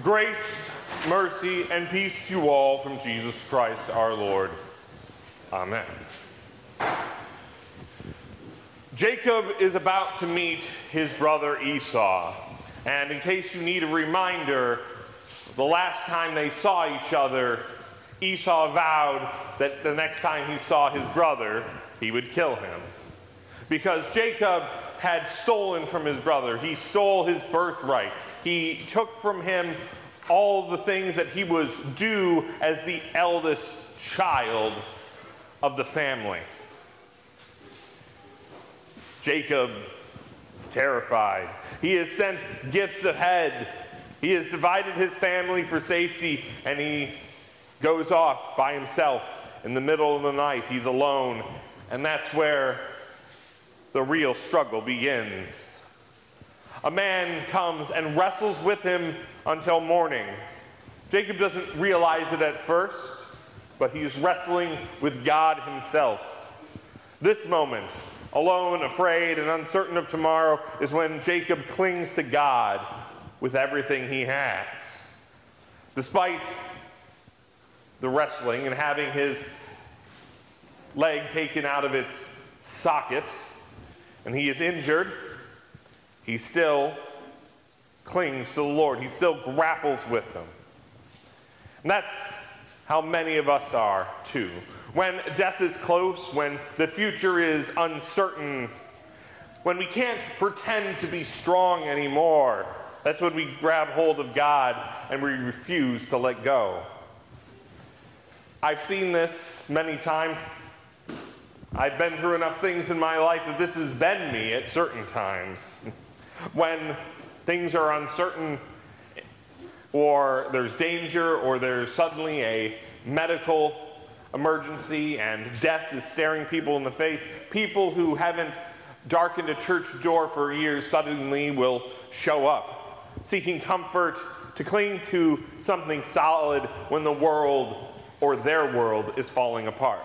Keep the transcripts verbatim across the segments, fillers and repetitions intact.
Grace, mercy, and peace to you all from Jesus Christ our Lord. Amen. Jacob is about to meet his brother Esau. And in case you need a reminder, the last time they saw each other, Esau vowed that the next time he saw his brother, he would kill him. Because Jacob had stolen from his brother. He stole his birthright. He took from him all the things that he was due as the eldest child of the family. Jacob is terrified. He has sent gifts ahead. He has divided his family for safety, and he goes off by himself in the middle of the night. He's alone, and that's where the real struggle begins. A man comes and wrestles with him until morning. Jacob doesn't realize it at first, but he is wrestling with God himself. This moment, alone, afraid, and uncertain of tomorrow, is when Jacob clings to God with everything he has. Despite the wrestling and having his leg taken out of its socket, and he is injured, he still clings to the Lord. He still grapples with them. And that's how many of us are, too. When death is close, when the future is uncertain, when we can't pretend to be strong anymore, that's when we grab hold of God and we refuse to let go. I've seen this many times. I've been through enough things in my life that this has been me at certain times. When things are uncertain, or there's danger, or there's suddenly a medical emergency and death is staring people in the face, people who haven't darkened a church door for years suddenly will show up, seeking comfort, to cling to something solid when the world or their world is falling apart.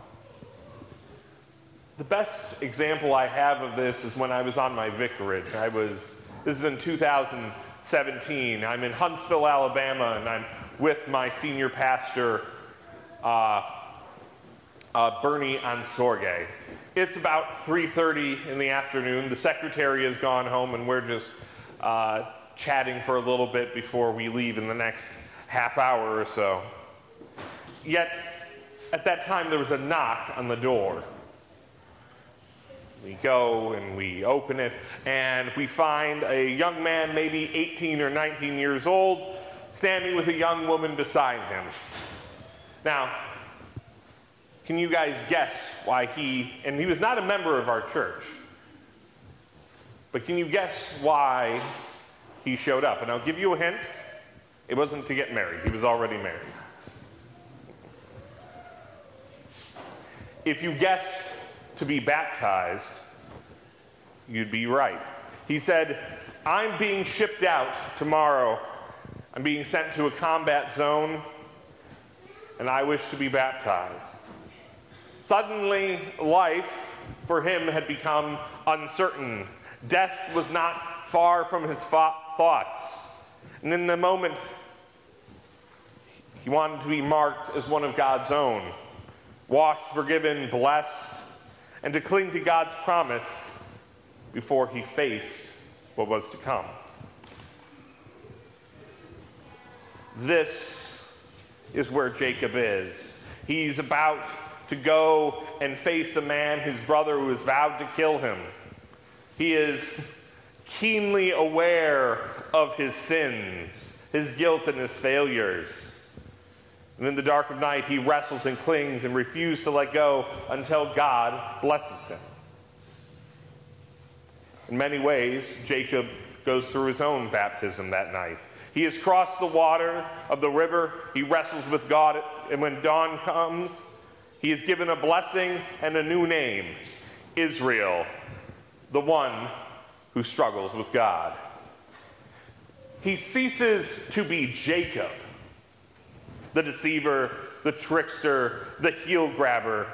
The best example I have of this is when I was on my vicarage. I was, this is in two thousand seventeen. I'm in Huntsville, Alabama, and I'm with my senior pastor, uh, uh, Bernie Ansorge. It's about three thirty in the afternoon. The secretary has gone home, and we're just uh, chatting for a little bit before we leave in the next half hour or so. Yet, at that time, there was a knock on the door. We go and we open it, and we find a young man, maybe eighteen or nineteen years old, standing with a young woman beside him. Now, can you guys guess why he, and he was not a member of our church, but can you guess why he showed up? And I'll give you a hint. It wasn't to get married. He was already married. If you guessed to be baptized, you'd be right. He said, I'm being shipped out tomorrow. I'm being sent to a combat zone, and I wish to be baptized. Suddenly, life for him had become uncertain. Death was not far from his thoughts. And in the moment, he wanted to be marked as one of God's own, washed, forgiven, blessed, and to cling to God's promise before he faced what was to come. This is where Jacob is. He's about to go and face a man, his brother, who has vowed to kill him. He is keenly aware of his sins, his guilt, and his failures. And in the dark of night, he wrestles and clings and refuses to let go until God blesses him. In many ways, Jacob goes through his own baptism that night. He has crossed the water of the river. He wrestles with God, and when dawn comes, he is given a blessing and a new name, Israel, the one who struggles with God. He ceases to be Jacob, the deceiver, the trickster, the heel grabber,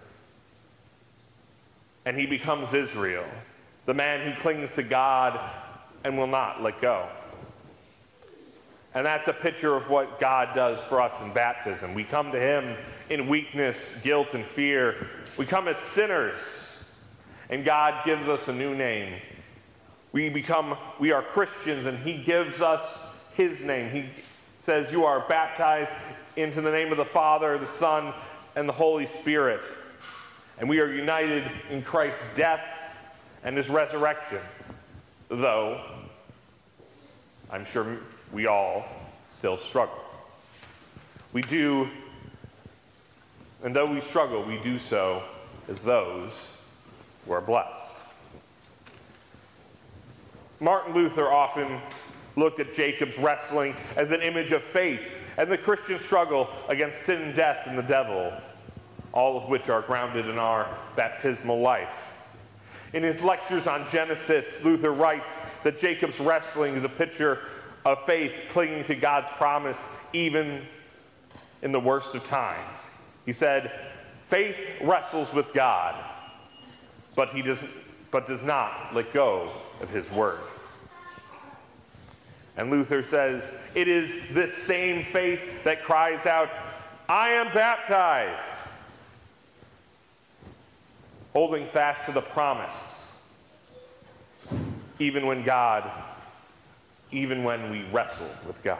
and he becomes Israel, the man who clings to God and will not let go. And that's a picture of what God does for us in baptism. We come to him in weakness, guilt, and fear. We come as sinners, and God gives us a new name. We become, we are Christians, and he gives us his name. He says, you are baptized into the name of the Father, the Son, and the Holy Spirit. And we are united in Christ's death and his resurrection. Though, I'm sure we all still struggle. We do, and though we struggle, we do so as those who are blessed. Martin Luther often looked at Jacob's wrestling as an image of faith and the Christian struggle against sin, death, and the devil, all of which are grounded in our baptismal life. In his lectures on Genesis, Luther writes that Jacob's wrestling is a picture of faith clinging to God's promise even in the worst of times. He said, faith wrestles with God, but he does, but does not let go of his word. And Luther says, it is this same faith that cries out, I am baptized, holding fast to the promise, even when God, even when we wrestle with God.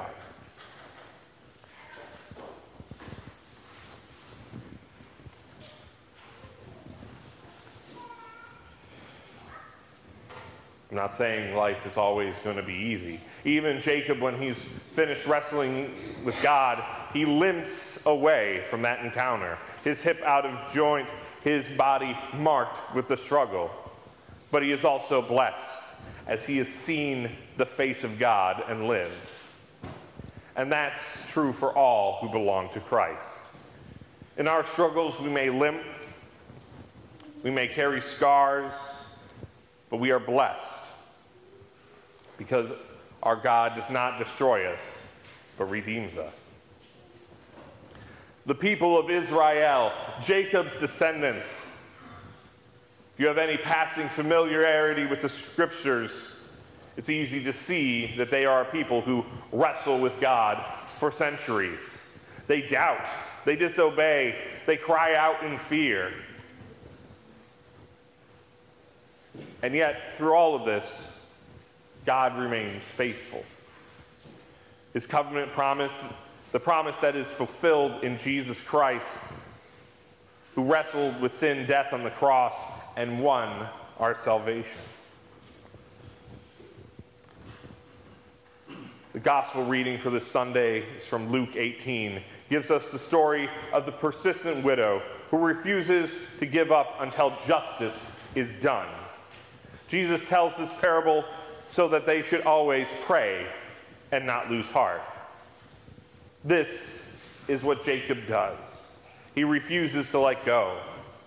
I'm not saying life is always going to be easy. Even Jacob, when he's finished wrestling with God, he limps away from that encounter, his hip out of joint, his body marked with the struggle. But he is also blessed as he has seen the face of God and lived. And that's true for all who belong to Christ. In our struggles, we may limp, we may carry scars, but we are blessed because our God does not destroy us, but redeems us. The people of Israel, Jacob's descendants. If you have any passing familiarity with the scriptures, it's easy to see that they are a people who wrestle with God for centuries. They doubt, they disobey, they cry out in fear. And yet, through all of this, God remains faithful. His covenant promise, the promise that is fulfilled in Jesus Christ, who wrestled with sin, death on the cross, and won our salvation. The gospel reading for this Sunday is from Luke eighteen. It gives us the story of the persistent widow who refuses to give up until justice is done. Jesus tells this parable so that they should always pray and not lose heart. This is what Jacob does. He refuses to let go.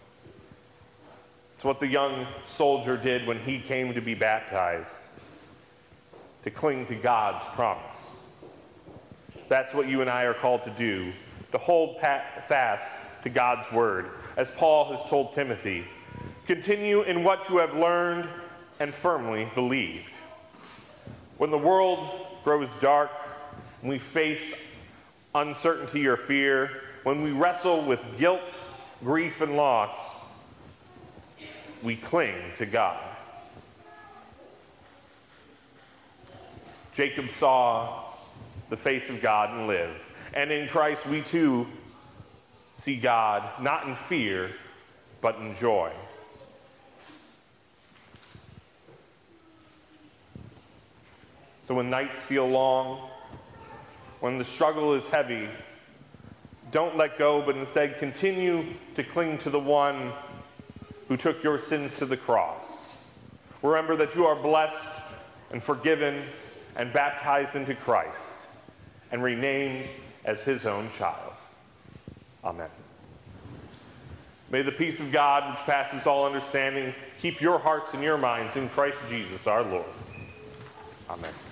It's what the young soldier did when he came to be baptized, to cling to God's promise. That's what you and I are called to do, to hold fast to God's word. As Paul has told Timothy, continue in what you have learned and firmly believed. When the world grows dark and we face uncertainty or fear, when we wrestle with guilt, grief, and loss, we cling to God. Jacob saw the face of God and lived. And in Christ, we too see God not in fear, but in joy. So when nights feel long, when the struggle is heavy, don't let go, but instead continue to cling to the one who took your sins to the cross. Remember that you are blessed and forgiven and baptized into Christ and renamed as his own child. Amen. May the peace of God, which passes all understanding, keep your hearts and your minds in Christ Jesus our Lord. Amen.